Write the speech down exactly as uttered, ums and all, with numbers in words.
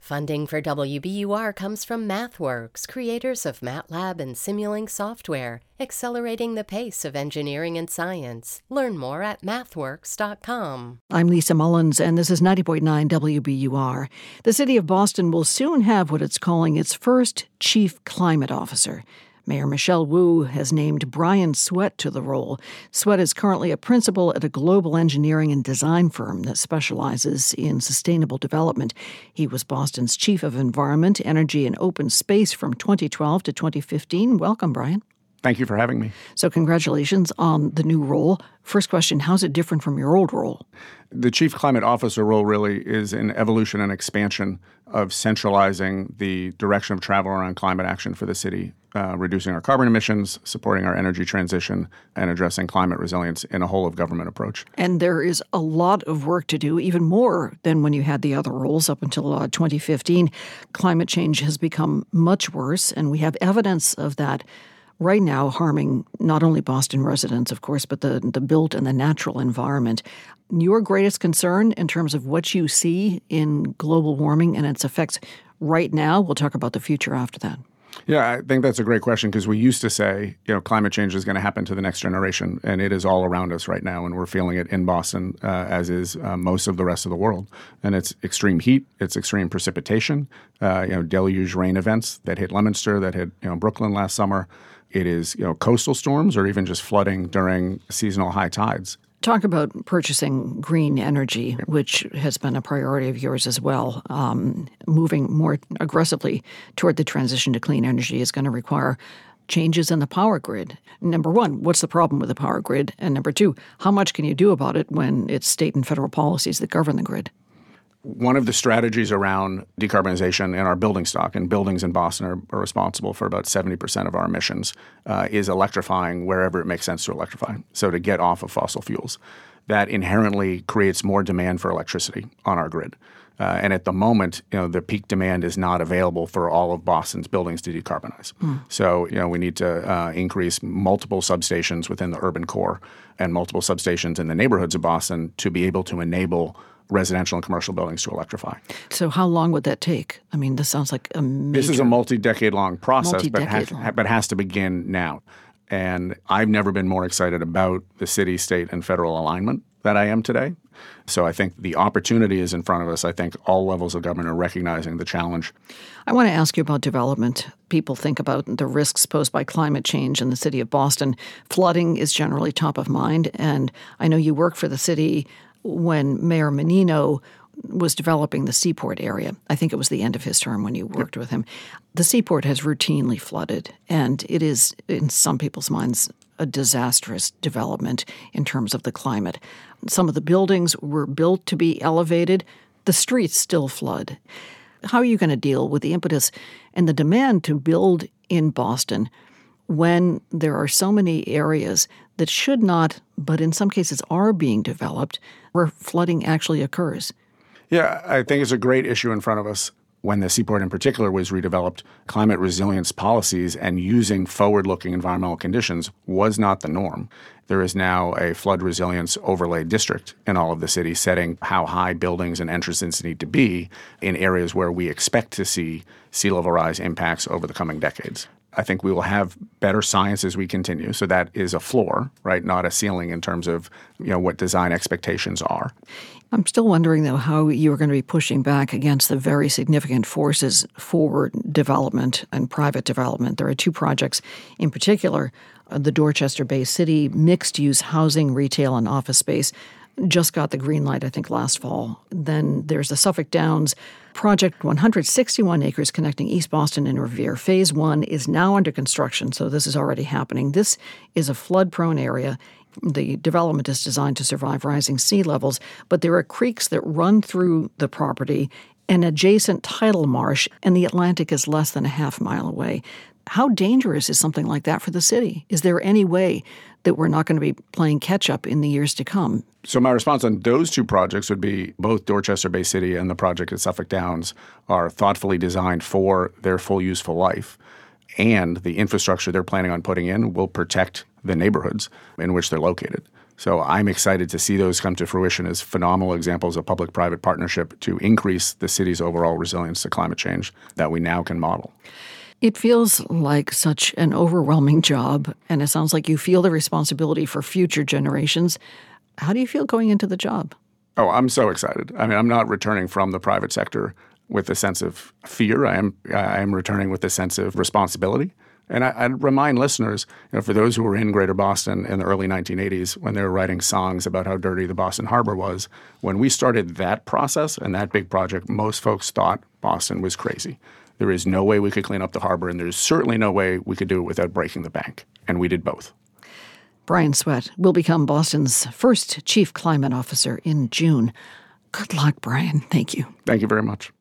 Funding for W B U R comes from MathWorks, creators of MATLAB and Simulink software, accelerating the pace of engineering and science. Learn more at mathworks dot com. I'm Lisa Mullins, and this is ninety point nine W B U R. The city of Boston will soon have what it's calling its first chief climate officer. Mayor Michelle Wu has named Brian Sweat to the role. Sweat is currently a principal at a global engineering and design firm that specializes in sustainable development. He was Boston's chief of environment, energy, and open space from twenty twelve to twenty fifteen. Welcome, Brian. Thank you for having me. So congratulations on the new role. First question, how's it different from your old role? The Chief Climate Officer role really is an evolution and expansion of centralizing the direction of travel around climate action for the city, uh, reducing our carbon emissions, supporting our energy transition, and addressing climate resilience in a whole-of-government approach. And there is a lot of work to do, even more than when you had the other roles up until uh, twenty fifteen. Climate change has become much worse, and we have evidence of that right now harming not only Boston residents, of course, but the, the built and the natural environment. Your greatest concern in terms of what you see in global warming and its effects right now? We'll talk about the future after that. Yeah, I think that's a great question because we used to say, you know, climate change is going to happen to the next generation, and it is all around us right now, and we're feeling it in Boston, uh, as is uh, most of the rest of the world. And it's extreme heat, it's extreme precipitation, uh, you know, deluge rain events that hit Leominster, that hit, you know, Brooklyn last summer. It is, you know, coastal storms or even just flooding during seasonal high tides. Talk about purchasing green energy, which has been a priority of yours as well. Um, moving more aggressively toward the transition to clean energy is going to require changes in the power grid. Number one, what's the problem with the power grid? And number two, how much can you do about it when it's state and federal policies that govern the grid? One of the strategies around decarbonization in our building stock, and buildings in Boston are, are responsible for about seventy percent of our emissions, uh, is electrifying wherever it makes sense to electrify. So to get off of fossil fuels. That inherently creates more demand for electricity on our grid. Uh, and at the moment, you know, the peak demand is not available for all of Boston's buildings to decarbonize. Mm. So, you know, we need to uh, increase multiple substations within the urban core and multiple substations in the neighborhoods of Boston to be able to enable residential and commercial buildings to electrify. So how long would that take? I mean, this sounds like a major... This is a multi-decade-long process, multi-decade but, has, long. but has to begin now. And I've never been more excited about the city, state, and federal alignment that I am today. So I think the opportunity is in front of us. I think all levels of government are recognizing the challenge. I want to ask you about development. People think about the risks posed by climate change in the city of Boston. Flooding is generally top of mind, and I know you work for the city when Mayor Menino was developing the Seaport area. I think it was the end of his term when you worked yep. with him. The Seaport has routinely flooded, and it is, in some people's minds, a disastrous development in terms of the climate. Some of the buildings were built to be elevated. The streets still flood. How are you going to deal with the impetus and the demand to build in Boston when there are so many areas that should not, but in some cases are being developed, where flooding actually occurs? Yeah, I think it's a great issue in front of us. When the Seaport in particular was redeveloped, climate resilience policies and using forward-looking environmental conditions was not the norm. There is now a flood resilience overlay district in all of the city setting how high buildings and entrances need to be in areas where we expect to see sea level rise impacts over the coming decades. I think we will have better science as we continue. So that is a floor, right? Not a ceiling in terms of, you know, what design expectations are. I'm still wondering, though, how you are going to be pushing back against the very significant forces for development and private development. There are two projects in particular, uh, the Dorchester Bay City mixed-use housing, retail, and office space just got the green light, I think, last fall. Then there's the Suffolk Downs project, one hundred sixty-one acres connecting East Boston and Revere. Phase one is now under construction, so this is already happening. This is a flood-prone area. The development is designed to survive rising sea levels, but there are creeks that run through the property, an adjacent tidal marsh, and the Atlantic is less than a half mile away. How dangerous is something like that for the city? Is there any way that we're not going to be playing catch-up in the years to come? So my response on those two projects would be both Dorchester Bay City and the project at Suffolk Downs are thoughtfully designed for their full useful life. And the infrastructure they're planning on putting in will protect the neighborhoods in which they're located. So I'm excited to see those come to fruition as phenomenal examples of public-private partnership to increase the city's overall resilience to climate change that we now can model. It feels like such an overwhelming job, and it sounds like you feel the responsibility for future generations. How do you feel going into the job? Oh, I'm so excited. I mean, I'm not returning from the private sector with a sense of fear. I am I am returning with a sense of responsibility. And I, I'd remind listeners, you know, for those who were in Greater Boston in the early nineteen eighties, when they were writing songs about how dirty the Boston Harbor was, when we started that process and that big project, most folks thought Boston was crazy. There is no way we could clean up the harbor, and there's certainly no way we could do it without breaking the bank. And we did both. Brian Sweat will become Boston's first chief climate officer in June. Good luck, Brian. Thank you. Thank you very much.